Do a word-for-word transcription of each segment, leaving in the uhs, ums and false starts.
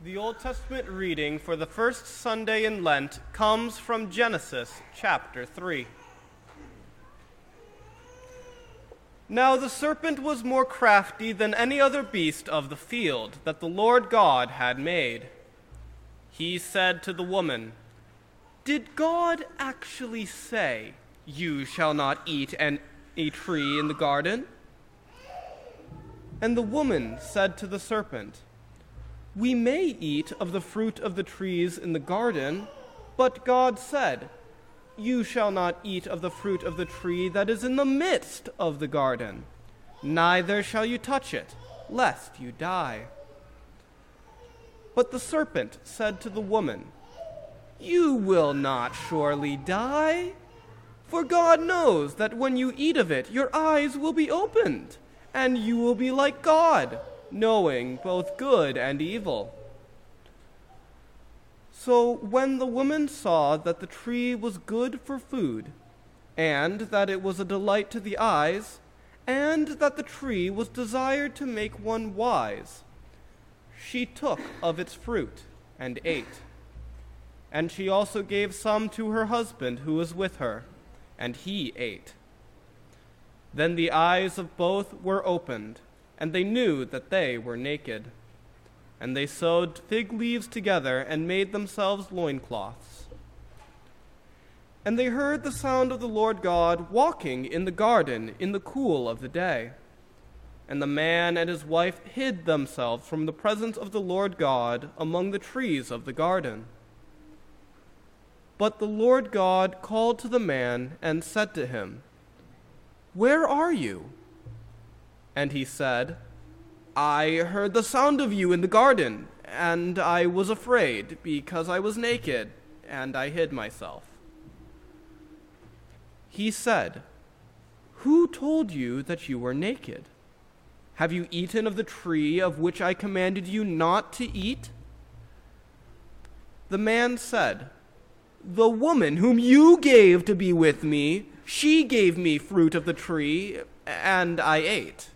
The Old Testament reading for the first Sunday in Lent comes from Genesis chapter three. Now the serpent was more crafty than any other beast of the field that the Lord God had made. He said to the woman, "Did God actually say, 'You shall not eat an, a tree in the garden'?" And the woman said to the serpent, "We may eat of the fruit of the trees in the garden, but God said, 'You shall not eat of the fruit of the tree that is in the midst of the garden, neither shall you touch it, lest you die.' But the serpent said to the woman, 'You will not surely die, for God knows that when you eat of it, your eyes will be opened, and you will be like God, knowing both good and evil.' So when the woman saw that the tree was good for food, and that it was a delight to the eyes, and that the tree was desired to make one wise, she took of its fruit and ate. And she also gave some to her husband who was with her, and he ate. Then the eyes of both were opened, and they knew that they were naked. And they sewed fig leaves together and made themselves loincloths. And they heard the sound of the Lord God walking in the garden in the cool of the day. And the man and his wife hid themselves from the presence of the Lord God among the trees of the garden. But the Lord God called to the man and said to him, 'Where are you?' And he said, 'I heard the sound of you in the garden, and I was afraid, because I was naked, and I hid myself.' He said, 'Who told you that you were naked? Have you eaten of the tree of which I commanded you not to eat?' The man said, 'The woman whom you gave to be with me, she gave me fruit of the tree, and I ate.'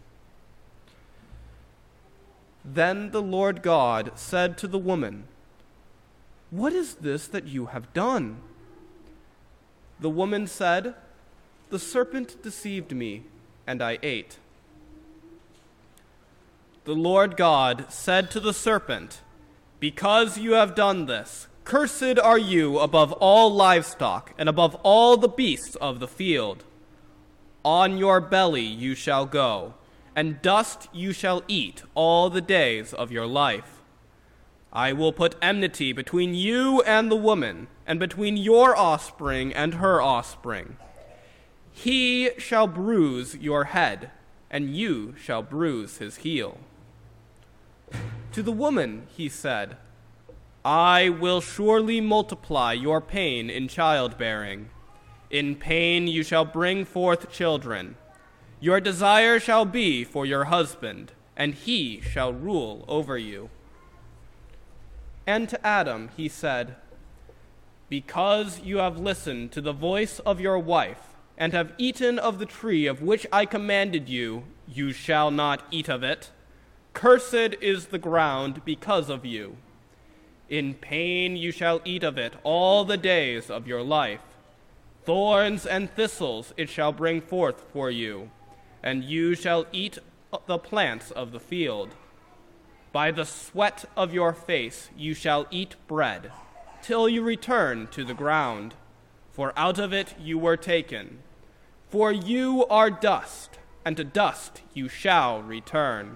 Then the Lord God said to the woman, 'What is this that you have done?' The woman said, 'The serpent deceived me, and I ate.' The Lord God said to the serpent, 'Because you have done this, cursed are you above all livestock and above all the beasts of the field. On your belly you shall go, and dust you shall eat all the days of your life. I will put enmity between you and the woman, and between your offspring and her offspring. He shall bruise your head, and you shall bruise his heel.' To the woman he said, 'I will surely multiply your pain in childbearing. In pain you shall bring forth children. Your desire shall be for your husband, and he shall rule over you.' And to Adam he said, 'Because you have listened to the voice of your wife, and have eaten of the tree of which I commanded you, you shall not eat of it. Cursed is the ground because of you. In pain you shall eat of it all the days of your life. Thorns and thistles it shall bring forth for you, and you shall eat the plants of the field. By the sweat of your face you shall eat bread, till you return to the ground, for out of it you were taken. For you are dust, and to dust you shall return.'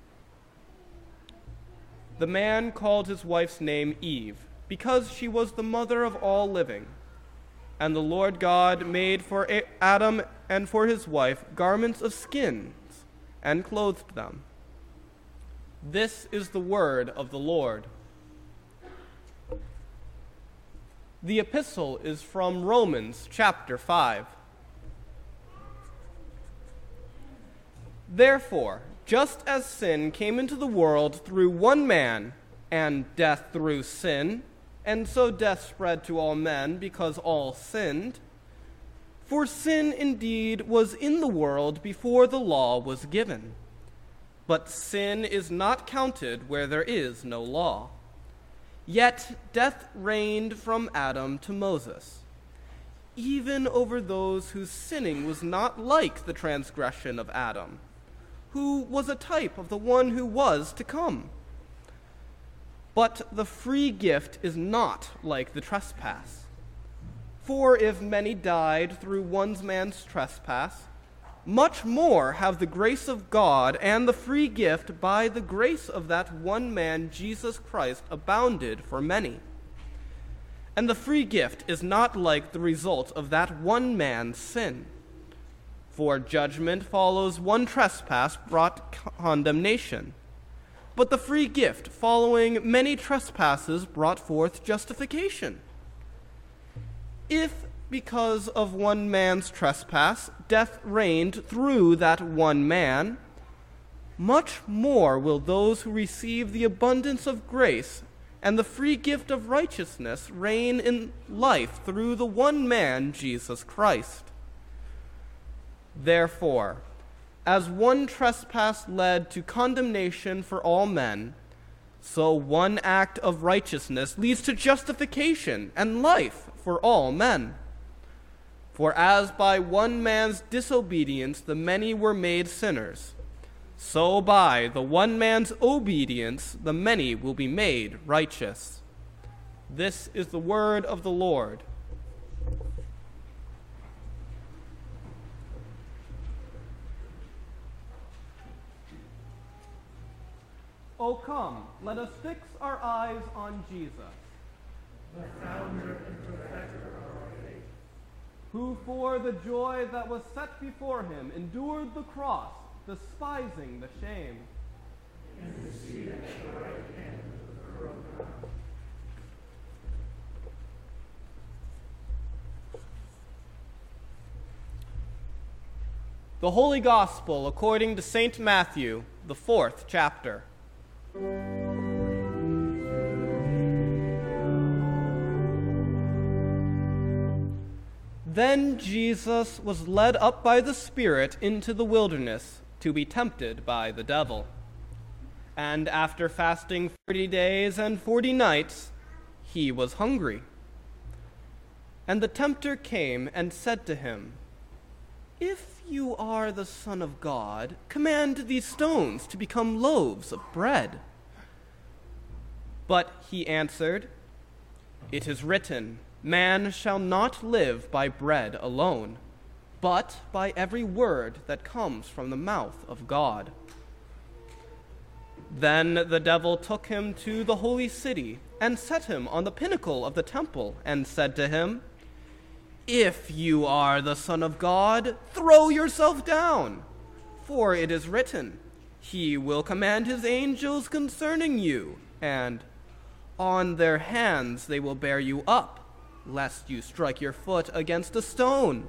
The man called his wife's name Eve, because she was the mother of all living. And the Lord God made for Adam and for his wife garments of skins, and clothed them. This is the word of the Lord. The epistle is from Romans chapter five. Therefore, just as sin came into the world through one man, and death through sin, and so death spread to all men because all sinned. For sin indeed was in the world before the law was given. But sin is not counted where there is no law. Yet death reigned from Adam to Moses, even over those whose sinning was not like the transgression of Adam, who was a type of the one who was to come. But the free gift is not like the trespass. For if many died through one man's trespass, much more have the grace of God and the free gift by the grace of that one man, Jesus Christ, abounded for many. And the free gift is not like the result of that one man's sin. For judgment follows one trespass brought condemnation, but the free gift following many trespasses brought forth justification. If because of one man's trespass death reigned through that one man, much more will those who receive the abundance of grace and the free gift of righteousness reign in life through the one man, Jesus Christ. Therefore, as one trespass led to condemnation for all men, so one act of righteousness leads to justification and life for all men. For as by one man's disobedience the many were made sinners, so by the one man's obedience the many will be made righteous. This is the word of the Lord. O come, let us fix our eyes on Jesus, the founder and perfecter of our faith, who for the joy that was set before him endured the cross, despising the shame, and is seated at the right hand of the throne of God. The Holy Gospel according to Saint Matthew, the fourth chapter. Then Jesus was led up by the Spirit into the wilderness to be tempted by the devil. And after fasting forty days and forty nights, he was hungry. And the tempter came and said to him, "If you are the Son of God, command these stones to become loaves of bread." But he answered, "It is written, man shall not live by bread alone, but by every word that comes from the mouth of God." Then the devil took him to the holy city and set him on the pinnacle of the temple and said to him, "If you are the Son of God, throw yourself down, for it is written, he will command his angels concerning you, and on their hands they will bear you up, lest you strike your foot against a stone."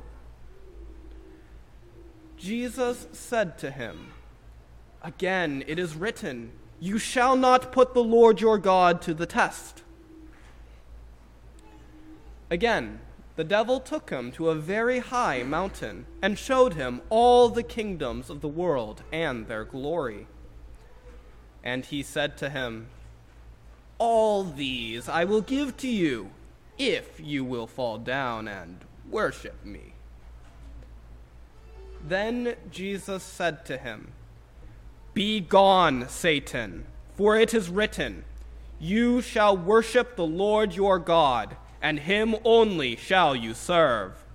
Jesus said to him, "Again it is written, you shall not put the Lord your God to the test." Again, the devil took him to a very high mountain and showed him all the kingdoms of the world and their glory. And he said to him, "All these I will give to you, if you will fall down and worship me." Then Jesus said to him, "Be gone, Satan, for it is written, you shall worship the Lord your God, and him only shall you serve."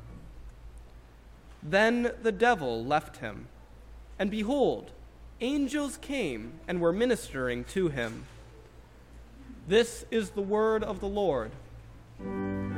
Then the devil left him, and behold, angels came and were ministering to him. This is the word of the Lord.